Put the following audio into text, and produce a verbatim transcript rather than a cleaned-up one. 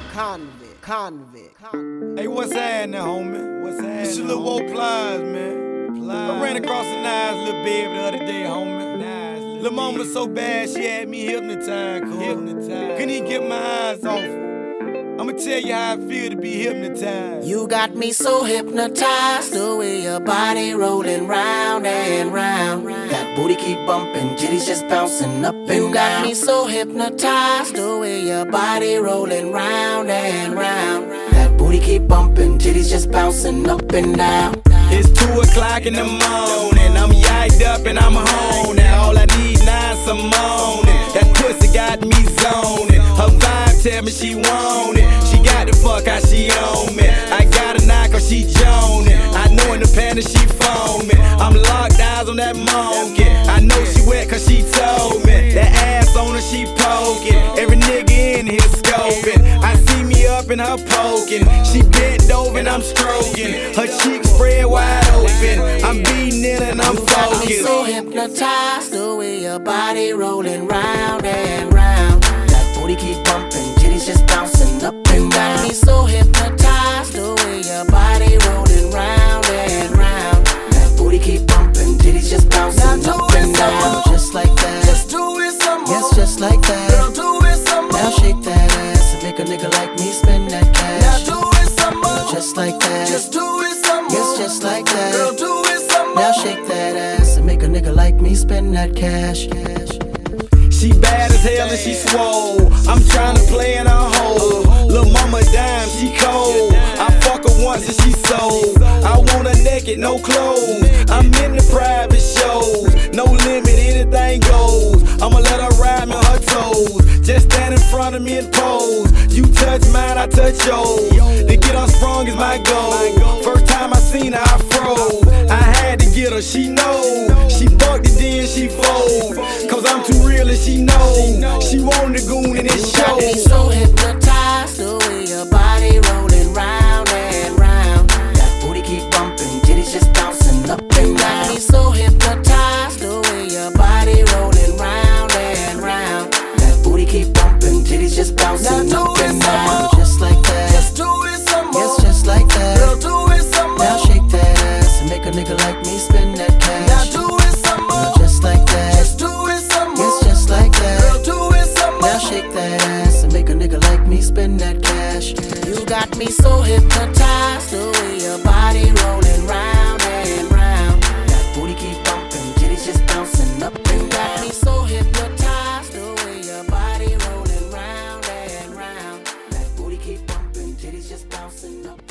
convict, convict, convict. Hey, what's happening, homie? What's happening? It's your Lil Woe Plies, man. Plies. I ran across a nice little baby the other day, homie. Nice little Lil' mama was so bad, she had me hypnotized, cool. Hypnotized. Couldn't even get my eyes off her. I'ma tell you how I feel to be hypnotized. You got me so hypnotized, the way your body rolling round and round. That booty keep bumping, jitties just bouncing up and down. You got me so hypnotized, the way your body rolling round and round. That booty keep bumping, jitties just bouncing up and down. It's two o'clock in the morning, I'm yiked up and I'm home. Now all I need now is some moaning. That pussy got me zoning. Her vibe tell me she want it. She got the fuck how she on me. I got a knock or she joning. I know in the panty she foaming. I'm locked eyes on that monkey. I know she wet cause she told me. That ass on her she poking. Every nigga in here scoping. I see me up in her poking. She bent over and I'm stroking. Her cheeks spread wide open. I'm beating it and I'm focused. I'm so hypnotized, the way your body rolling round and round. That booty keep bumping, jitties just bouncing up and down. Me so hypnotized, the way your body rolling round and round. That booty keep bumping, jitties just bouncing up and down. Just like that, just do it some more. Yes, just like that. Girl, do it some more. Now shake that ass and make a nigga like me spend that cash. Now do it some more. Just like that, just do it some more. yes, just like that. Girl, do it some more. Now shake that ass and make a nigga like me spend that cash. cash. She bad as hell and she swole. I'm tryna play in her hole. Lil' mama dime, she cold. I fuck her once and she sold. I want her naked, no clothes. I'm in the private shows. No limit, anything goes. I'ma let her ride me on her toes. Just stand in front of me and pose. You touch mine, I touch yours. To get her sprung is my goal. First time I seen her, I froze. I had to get her, she know. She fucked it, then she fold. Cause I'm too real and she know. She wanted the goon and it You got me shows. so hypnotized, the way your body rolling round and round. That booty keep bumping, jitties just bouncing up and down. You got me so hypnotized, the way your body rolling round and round. That booty keep bumping, jitties just bouncing Now up do it and some down. more. Just like that, Just do it some more. yes, just like that. Girl, do it some more. Now shake that ass and make a nigga like me spend that Now cash. do it some more. Just like that, Just do it some more. yes, just like that. Girl, do it some more. Now shake that ass and make a nigga like me spend that cash. You got me so hypnotized, the way your body rolling round and round. That booty keep bumping, jitties just bouncing up and down. You got me so hypnotized, the way your body rolling round and round. That booty keep bumping, jitties just bouncing up.